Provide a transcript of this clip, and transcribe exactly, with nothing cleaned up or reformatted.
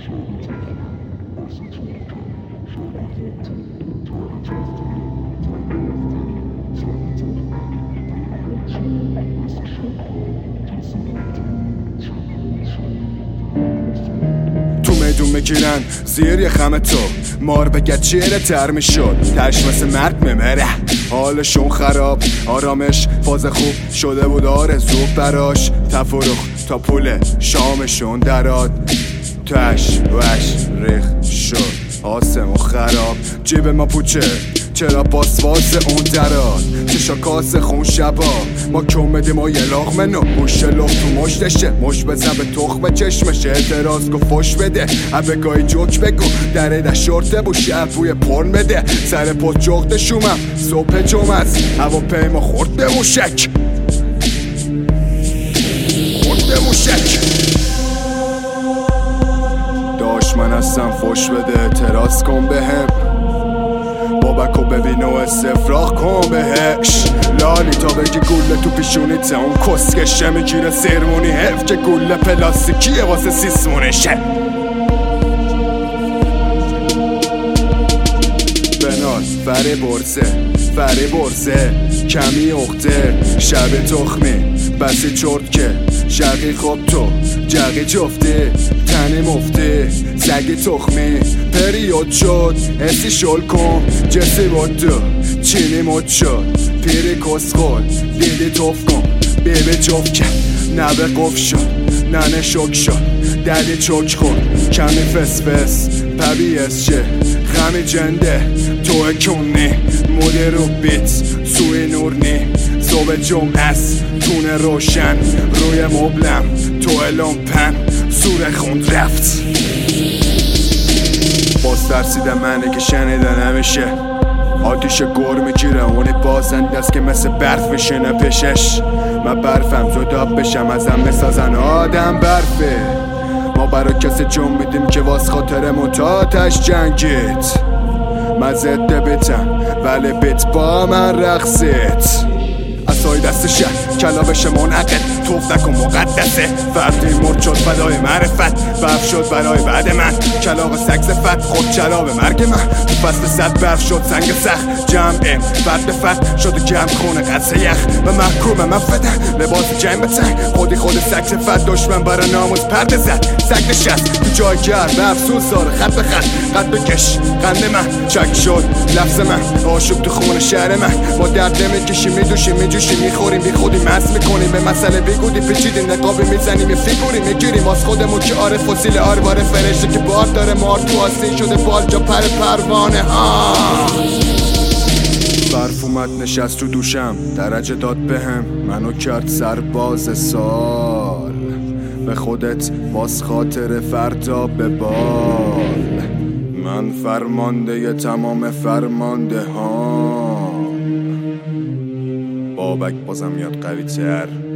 میدون میگیرن زیر یه خم تو مار بگه چیره تر میشد تش مثل مرد میمره حالشون خراب آرامش فاز خوب شده بود آرزو براش تفرخ تا پول شامشون دراد تش وش ریخ شد آسمون خراب جیب ما پوچه چرا پاسواز اون دراد چشا کاسه خون شبا ما کمدیم و یه لغمه نو بوش لغ تو مشتشه مش بزن به تخم چشمشه اعتراض گو فش بده عبگاهی جوک بگو دره ده شورته بوشه بوی پرن بده سر پت جغده شومم صبح جمعز هوا پیما خورد به موشک خورد به موشک داشت من هستم فش بده اعتراض کن به هم بابکو ببین و استفراغ کن بهش لالی تا بگی گوله تو پیشونیته اون کسکشه میگیره سیرمونی حف که گوله پلاستیکیه واسه سیسمونشه بناز فره برزه فره برزه کمی اخته شب تخمی بسی چرد که شقی خوب تو جقی جفته تنی مفته سگی تخمی پریود شد اسی شل کن جسی بود تو چینی مد شد پیری کس خود دیدی توف کن بیبی جفت کن نبه قف شد ننه شک شد دلی چک خود کمی فس فس پبیس شه خمی جنده توه کنی مودی رو بیت سوی نور نی صبح جمعه است تونه روشن روی مبلم تو لامپن سور خوند رفت باز ترسیدم منه که شنیده نمیشه آتیش گر میگیره اونی بازنده است که مثل برف میشینه پیشش من برفم زود آب بشم ازم میسازن آدم برفه ما برا کسی جون میدیم که واس خاطر متاتش جنگید من زده بیتم ولی بیت با من رقصید اصای دستشه کلابش منعقد توف نکن مقدسه فردی مرد شد فدای معرفت برف شد برای بعد من کلاغ سگ صفت خود چلاب مرگ من تو فصل صد برف شد سنگ سخت جمع فرد فت شد گرم خونه قصه یخ و محکوم من فتن لباس جنگ بتن خودی خود سگ صفت دشمن برای ناموز پرده زد سگ نشست تو جای گرد به افسون ساره خط به خط خط بکش قنده من چک شد لفظ من آشوب تو خونه شهر من ما درد میکشیم میدوشیم میجوشیم میخوریم بی خودی مست میکنیم به مسئله بیگودی پیچیدیم نقابی میزنیم یه فیگوری میگیریم از خودمون که آره فسیل آرواره فرشته که بار داره مار تو آسین شده بال جا پر پروانه ها برف اومد نشست تو دوشم درجه داد بهم منو کرد سرباز سال به خودت باز خاطر فردا به بال من فرمانده ی تمام فرمانده ها بابک بازم میاد قوی تر